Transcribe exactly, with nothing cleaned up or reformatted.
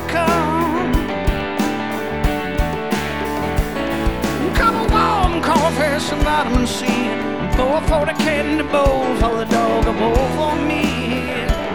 come. Cup of warm coffee, some vitamin C, pour for the candy bowl for the dog, a bowl for me.